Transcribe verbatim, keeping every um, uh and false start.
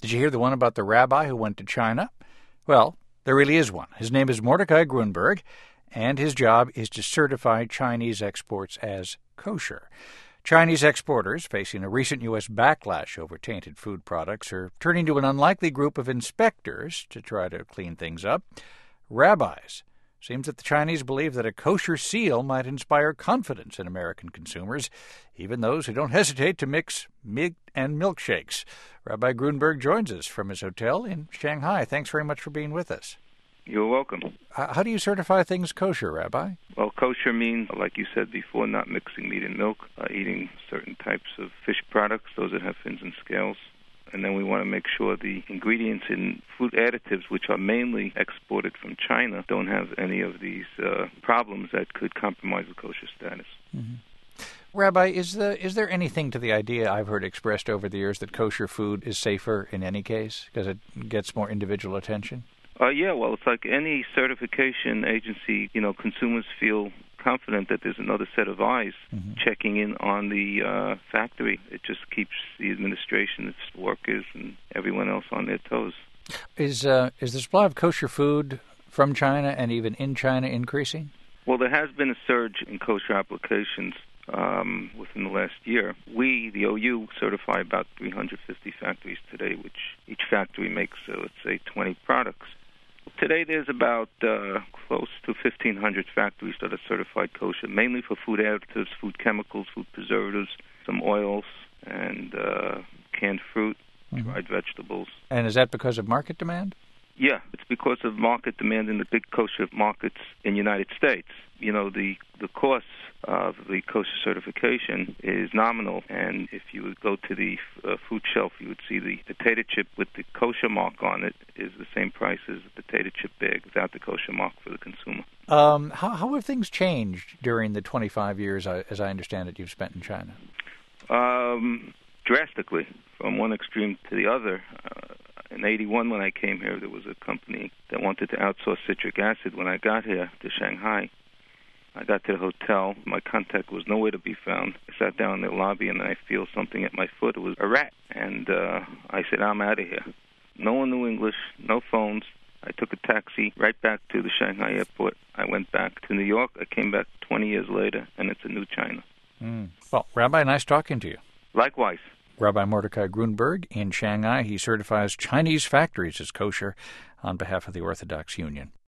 Did you hear the one about the rabbi who went to China? Well, there really is one. His name is Mordecai Grunberg, and his job is to certify Chinese exports as kosher. Chinese exporters, facing a recent U S backlash over tainted food products, are turning to an unlikely group of inspectors to try to clean things up. Rabbis. Seems that the Chinese believe that a kosher seal might inspire confidence in American consumers, even those who don't hesitate to mix meat and milkshakes. Rabbi Grunberg joins us from his hotel in Shanghai. Thanks very much for being with us. You're welcome. How do you certify things kosher, Rabbi? Well, kosher means, like you said before, not mixing meat and milk, uh, eating certain types of fish products, those that have fins and scales. And then we want to make sure the ingredients in food additives, which are mainly exported from China, don't have any of these uh, problems that could compromise the kosher status. Mm-hmm. Rabbi, is the is there anything to the idea I've heard expressed over the years that kosher food is safer in any case because it gets more individual attention? Uh, yeah, well, it's like any certification agency, you know, consumers feel confident that there's another set of eyes mm-hmm. checking in on the uh, factory. It just keeps the administration, its workers, and everyone else on their toes. Is uh, is the supply of kosher food from China and even in China increasing? Well, there has been a surge in kosher applications um, within the last year. We, the O U, certify about three hundred fifty factories today, which each factory makes, uh, let's say, twenty products. Today there's about uh, close to fifteen hundred factories that are certified kosher, mainly for food additives, food chemicals, food preservatives, some oils, and uh, canned fruit, mm-hmm. dried vegetables. And is that because of market demand? Yeah, it's because of market demand in the big kosher markets in the United States. You know, the, the cost of the kosher certification is nominal, and if you would go to the uh, food shelf, you would see the potato chip with the kosher mark on it is the same price as the potato chip bag without the kosher mark for the consumer. Um, how, how have things changed during the twenty-five years, as I understand it, you've spent in China? Um, drastically, from one extreme to the other. Uh, In eighty-one, when I came here, there was a company that wanted to outsource citric acid. When I got here to Shanghai, I got to the hotel. My contact was nowhere to be found. I sat down in the lobby, and I feel something at my foot. It was a rat. And uh, I said, I'm out of here. No one knew English, no phones. I took a taxi right back to the Shanghai airport. I went back to New York. I came back twenty years later, and it's a new China. Mm. Well, Rabbi, nice talking to you. Likewise. Rabbi Mordecai Grunberg in Shanghai. He certifies Chinese factories as kosher on behalf of the Orthodox Union.